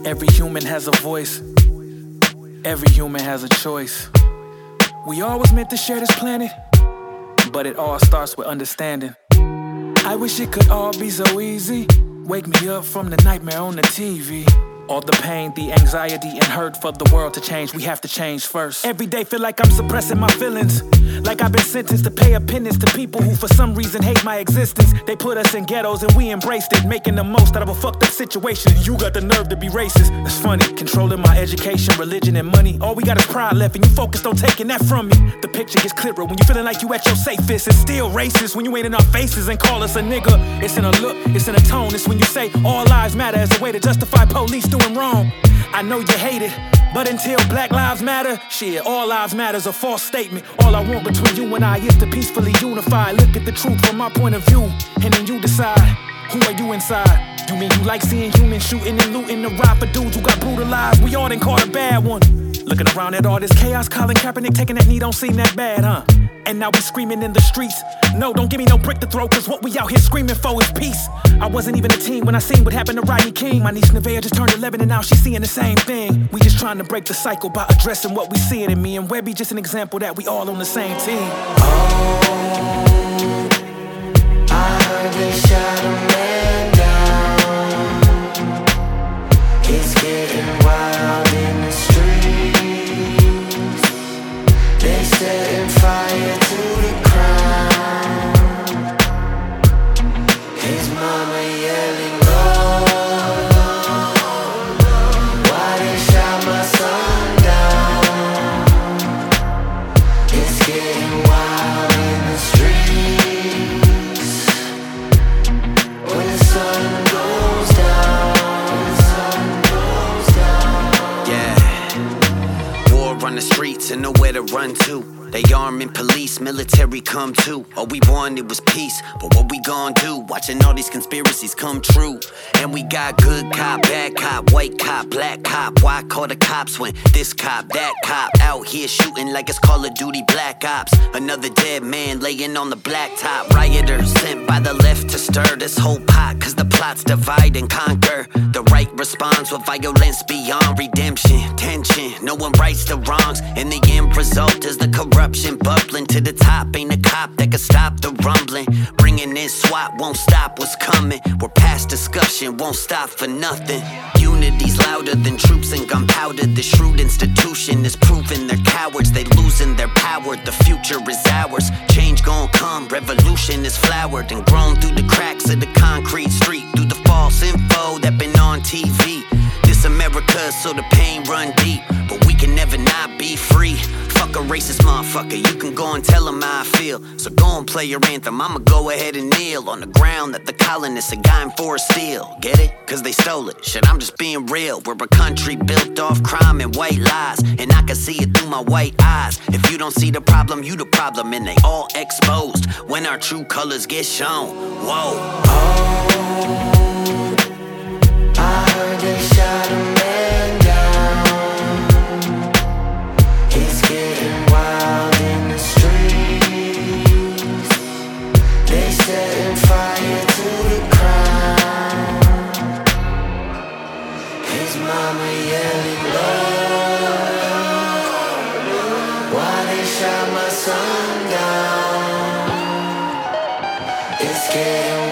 Every human has a voice. Every human has a choice. We all was meant to share this planet, but it all starts with understanding. I wish it could all be so easy. Wake me up from the nightmare on the TV. All the pain, the anxiety, and hurt for the world to change, we have to change first. Every day feel like I'm suppressing my feelings, like I've been sentenced to pay a penance to people who for some reason hate my existence. They put us in ghettos and we embraced it, making the most out of a fucked up situation. You got the nerve to be racist. It's funny, controlling my education, religion, and money. All we got is pride left and you focused on taking that from me. The picture gets clearer when you feeling like you at your safest. It's still racist when you ain't in our faces and call us a nigga. It's in a look, it's in a tone. It's when you say all lives matter as a way to justify police doing wrong. I know you hate it, but until Black Lives Matter, shit, all lives matter's a false statement. All I want between you and I is to peacefully unify. Look at the truth from my point of view, and then you decide, who are you inside? You mean you like seeing humans shooting and looting the ride for dudes who got brutalized? We all done caught a bad one. Looking around at all this chaos, Colin Kaepernick taking that knee don't seem that bad, huh? And now we screaming in the streets. No, don't give me no brick to throw, cause what we out here screaming for is peace. I wasn't even a teen when I seen what happened to Rodney King. My niece Nevaeh just turned 11 and now she's seeing the same thing. We just trying to break the cycle by addressing what we seeing in me. And Webby just an example that we all on the same team. Oh, I heard they shot a man down. He's getting wild in the streets. They setting fire to the crown. His mama yelling, Lord, why they shot my son down? It's getting wild in the streets. When the sun goes down, Yeah, war on the streets and nowhere to run to. They arming police, military come too. All we wanted was peace, but what we gon' do? Watching all these conspiracies come true. And we got good cop, bad cop, white cop, black cop. Why call the cops when this cop, that cop out here shooting like it's Call of Duty Black Ops? Another dead man laying on the blacktop. Rioters sent by the left to stir this whole pot, cause the plots divide and conquer. The right responds with violence beyond redemption. Tension, no one rights the wrongs, and the end result is the corruption bubbling to the top. Ain't a cop that can stop the rumbling. Bringing in SWAT won't stop what's coming. We're past discussion, won't stop for nothing. Unity's louder than troops and gunpowder. The shrewd institution is proving they're cowards. They losing their power, the future is ours. Change gon' come, revolution is flowered and grown through the cracks of the concrete street. Through the false info that been on TV. This America, so the pain run deep, but we can never not be free. Fuck a racist motherfucker, you can go and tell him how I feel. So go and play your anthem, I'ma go ahead and kneel on the ground that the colonists are guiding for a steal. Get it? Cause they stole it. Shit, I'm just being real. We're a country built off crime and white lies, and I can see it through my white eyes. If you don't see the problem, you the problem, and they all exposed when our true colors get shown. Whoa. oh, I heard they shot a man down. He's getting wild in the streets. They setting fire to the crown. His mama yelling, Lord, why they shot my son down? It's getting